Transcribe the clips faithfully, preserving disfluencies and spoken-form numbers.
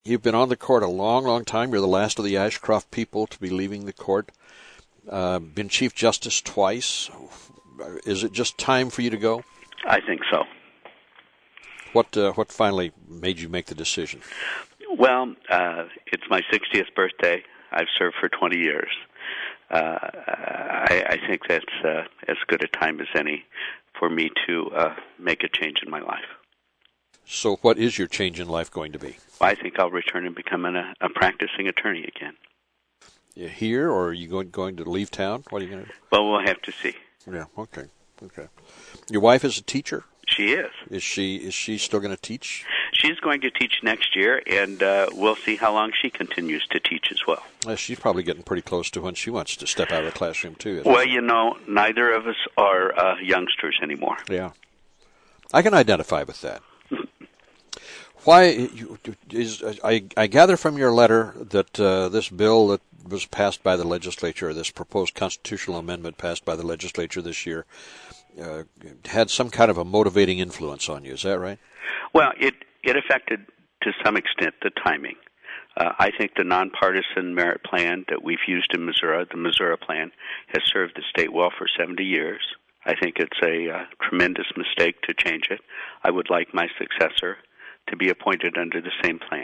You've been on the court a long, long time. You're the last of the Ashcroft people to be leaving the court. Uh, been Chief Justice twice. Is it just time for you to go? I think so. What uh, what finally made you make the decision? Well, uh, it's my sixtieth birthday. I've served for twenty years. Uh, I, I think that's uh, as good a time as any for me to uh, make a change in my life. So what is your change in life going to be? I think I'll return and become an, a practicing attorney again. Here, or are you going, going to leave town? What are you going to do? Well, we'll have to see. Yeah, okay, okay. Your wife is a teacher? She is. Is she is she still going to teach? She's going to teach next year, and uh, we'll see how long she continues to teach as well. Uh, she's probably getting pretty close to when she wants to step out of the classroom, too. Well, you know, neither of us are uh, youngsters anymore. Yeah. I can identify with that. Why is I, I gather from your letter that uh, this bill that was passed by the legislature, this proposed constitutional amendment passed by the legislature this year, uh, had some kind of a motivating influence on you. Is that right? Well, it, it affected, to some extent, the timing. Uh, I think the nonpartisan merit plan that we've used in Missouri, the Missouri plan, has served the state well for seventy years. I think it's a uh, tremendous mistake to change it. I would like my successor to be appointed under the same plan.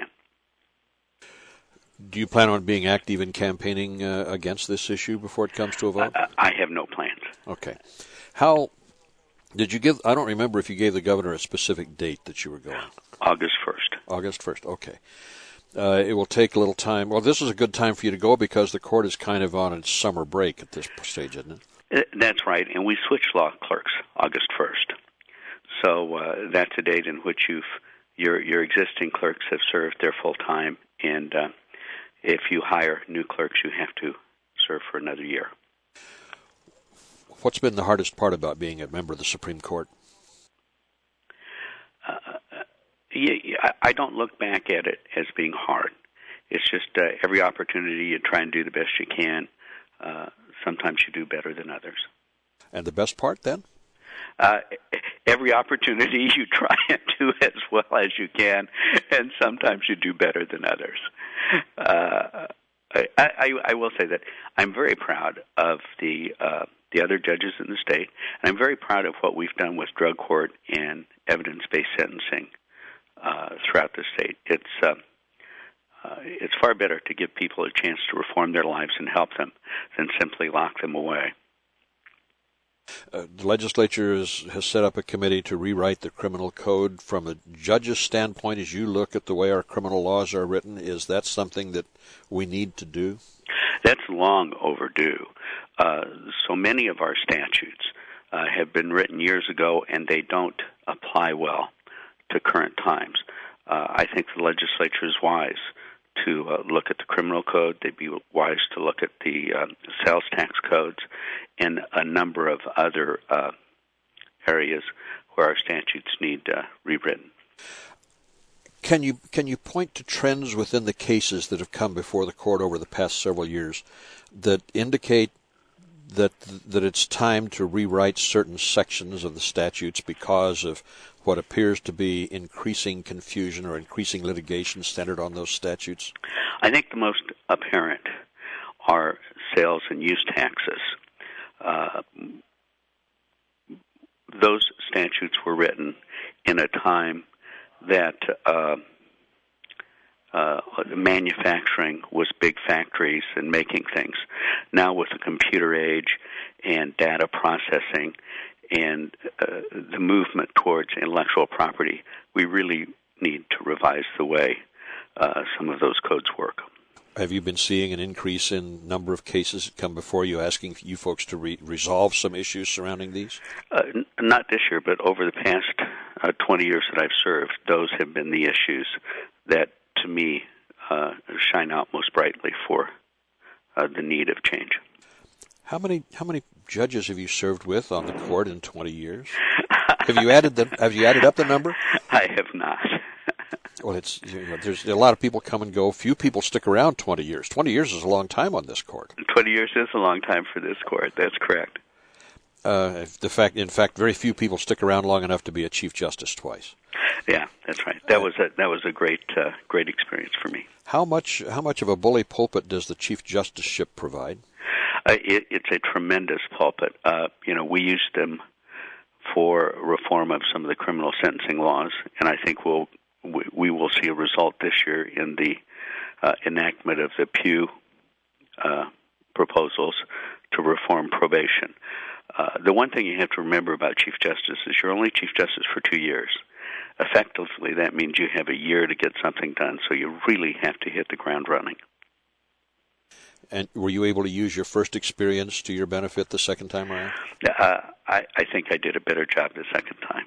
Do you plan on being active in campaigning uh, against this issue before it comes to a vote? Uh, I have no plans. Okay. How did you give? I don't remember if you gave the governor a specific date that you were going. August first. August first. Okay. Uh, it will take a little time. Well, this is a good time for you to go because the court is kind of on its summer break at this stage, isn't it? Uh, that's right, and we switched law clerks August first. So uh, that's a date in which you've your your existing clerks have served their full time, and uh, if you hire new clerks, you have to serve for another year. What's been the hardest part about being a member of the Supreme Court? Uh, yeah, I don't look back at it as being hard. It's just uh, every opportunity you try and do the best you can. Uh, sometimes you do better than others. And the best part, then? Uh, every opportunity you try and do as well as you can, and sometimes you do better than others. Uh, I, I, I will say that I'm very proud of the uh, the other judges in the state, and I'm very proud of what we've done with drug court and evidence-based sentencing uh, throughout the state. It's uh, uh, it's far better to give people a chance to reform their lives and help them than simply lock them away. Uh, the legislature is, has set up a committee to rewrite the criminal code. From a judge's standpoint, as you look at the way our criminal laws are written, is that something that we need to do? That's long overdue. Uh, so many of our statutes uh, have been written years ago, and they don't apply well to current times. Uh, I think the legislature is wise to uh, look at the criminal code. They'd be wise to look at the uh, sales tax codes and a number of other uh, areas where our statutes need uh, rewritten. Can you can you point to trends within the cases that have come before the court over the past several years that indicate that that it's time to rewrite certain sections of the statutes because of what appears to be increasing confusion or increasing litigation centered on those statutes? I think the most apparent are sales and use taxes. Uh, those statutes were written in a time that uh, uh, manufacturing was big factories and making things. Now with the computer age and data processing and uh, the movement towards intellectual property, we really need to revise the way uh, some of those codes work. Have you been seeing an increase in number of cases that come before you asking you folks to re- resolve some issues surrounding these? Uh, n- not this year, but over the past uh, twenty years that I've served, those have been the issues that, to me, uh, shine out most brightly for uh, the need of change. How many how many judges have you served with on the court in twenty years? Have you added the Have you added up the number? I have not. Well, it's you know, there's a lot of people come and go. Few people stick around twenty years. Twenty years is a long time on this court. Twenty years is a long time for this court. That's correct. Uh, the fact, in fact, very few people stick around long enough to be a Chief Justice twice. Yeah, that's right. That was a that was a great uh, great experience for me. How much how much of a bully pulpit does the Chief Justiceship provide? Uh, it, it's a tremendous pulpit. Uh, you know, we used them for reform of some of the criminal sentencing laws, and I think we'll we, we will see a result this year in the uh, enactment of the Pew uh, proposals to reform probation. Uh, the one thing you have to remember about Chief Justice is you're only Chief Justice for two years. Effectively, that means you have a year to get something done, so you really have to hit the ground running. And were you able to use your first experience to your benefit the second time around? Uh, I, I think I did a better job the second time.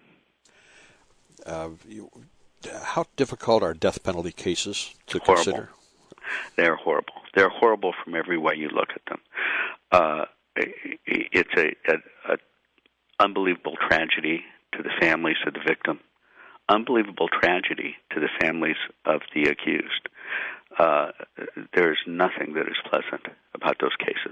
Uh, you, how difficult are death penalty cases to horrible. consider? They're horrible. They're horrible from every way you look at them. Uh, it's a, a, a unbelievable tragedy to the families of the victim, unbelievable tragedy to the families of the accused. Uh, there's nothing that is pleasant about those cases.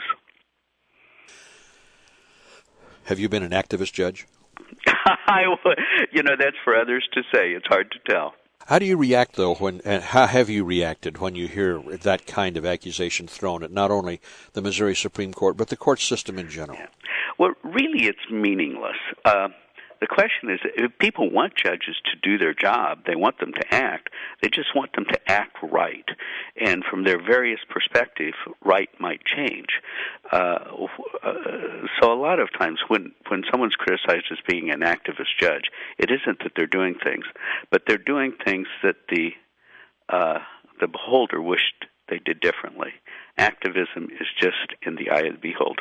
Have you been an activist judge? I, you know, that's for others to say. It's hard to tell. How do you react, though, when, and how have you reacted when you hear that kind of accusation thrown at not only the Missouri Supreme Court, but the court system in general? Yeah. Well, really, it's meaningless. Uh, the question is, if people want judges to do their job, they want them to act, they just want them to act right. And from their various perspectives, right might change. Uh, uh, so a lot of times when, when someone's criticized as being an activist judge, it isn't that they're doing things, but they're doing things that the uh, the beholder wished they did differently. Activism is just in the eye of the beholder.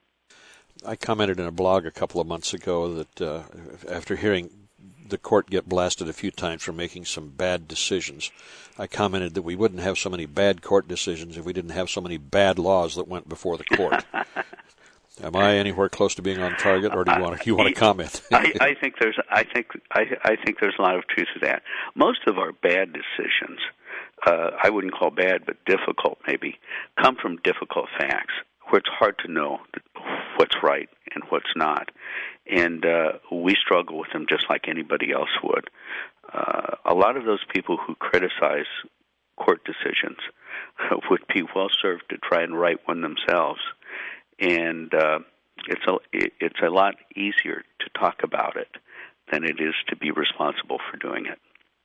I commented in a blog a couple of months ago that uh, after hearing the court get blasted a few times for making some bad decisions, I commented that we wouldn't have so many bad court decisions if we didn't have so many bad laws that went before the court. Am I anywhere close to being on target, or do you want to, you want to comment? I, I think there's I think I, I think there's a lot of truth to that. Most of our bad decisions, uh, I wouldn't call bad, but difficult maybe, come from difficult facts where it's hard to know what's right and what's not. And uh, we struggle with them just like anybody else would. Uh, a lot of those people who criticize court decisions would be well served to try and write one themselves. And uh, it's a it's a lot easier to talk about it than it is to be responsible for doing it.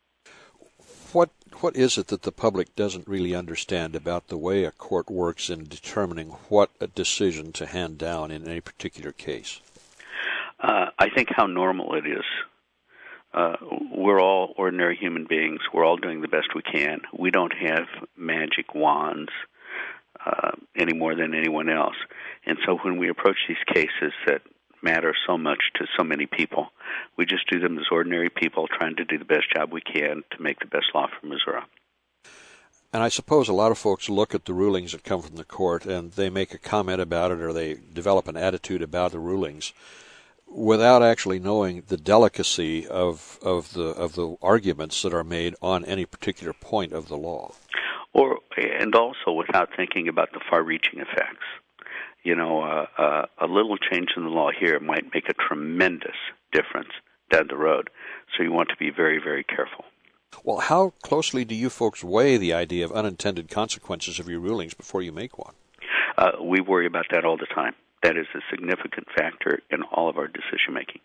What what is it that the public doesn't really understand about the way a court works in determining what a decision to hand down in any particular case? Uh, I think how normal it is. Uh, we're all ordinary human beings. We're all doing the best we can. We don't have magic wands uh, any more than anyone else. And so when we approach these cases that matter so much to so many people, we just do them as ordinary people trying to do the best job we can to make the best law for Missouri. And I suppose a lot of folks look at the rulings that come from the court and they make a comment about it or they develop an attitude about the rulings without actually knowing the delicacy of of the of the arguments that are made on any particular point of the law. Or and also without thinking about the far-reaching effects. You know, uh, uh, a little change in the law here might make a tremendous difference down the road. So you want to be very, very careful. Well, how closely do you folks weigh the idea of unintended consequences of your rulings before you make one? Uh, we worry about that all the time. That is a significant factor in all of our decision-making.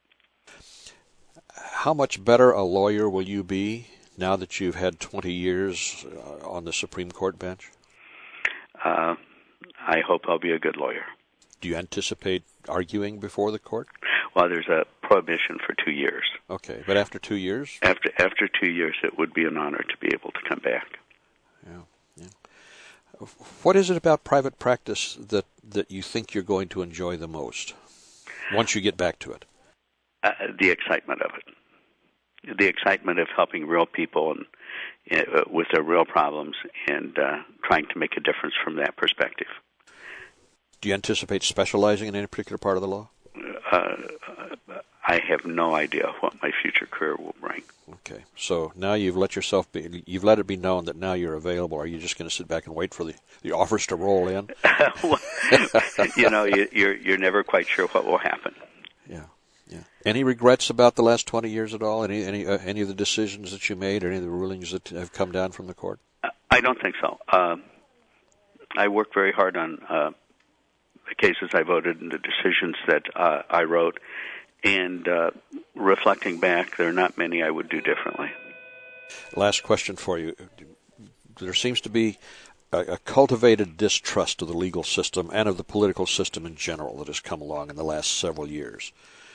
How much better a lawyer will you be now that you've had twenty years uh, on the Supreme Court bench? Uh, I hope I'll be a good lawyer. Do you anticipate arguing before the court? Well, there's a prohibition for two years. Okay, but after two years? After after two years, it would be an honor to be able to come back. Yeah, yeah. What is it about private practice that, that you think you're going to enjoy the most once you get back to it? Uh, the excitement of it. The excitement of helping real people and uh, with their real problems and uh, trying to make a difference from that perspective. Do you anticipate specializing in any particular part of the law? Uh, I have no idea what my future career will bring. Okay, so now you've let yourself be, you've let it be known that now you're available. Are you just going to sit back and wait for the, the offers to roll in? Well, you know, you, you're you're never quite sure what will happen. Yeah, yeah. Any regrets about the last twenty years at all? Any any uh, any of the decisions that you made, or any of the rulings that have come down from the court? I don't think so. Uh, I worked very hard on uh, the cases I voted and the decisions that uh, I wrote. And uh, reflecting back, there are not many I would do differently. Last question for you. There seems to be a, a cultivated distrust of the legal system and of the political system in general that has come along in the last several years.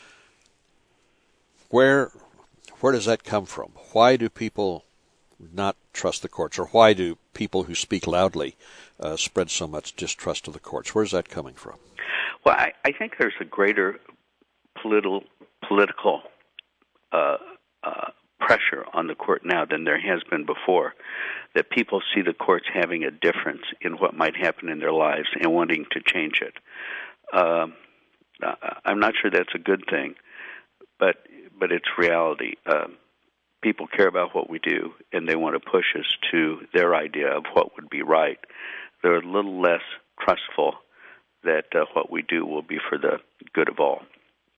Where, where does that come from? Why do people not trust the courts, or why do people who speak loudly uh, spread so much distrust of the courts? Where's that coming from? Well, I, I think there's a greater political political uh, uh, pressure on the court now than there has been before, that people see the courts having a difference in what might happen in their lives and wanting to change it. Uh, I'm not sure that's a good thing, but but it's reality. Uh, people care about what we do, and they want to push us to their idea of what would be right. They're a little less trustful that uh, what we do will be for the good of all.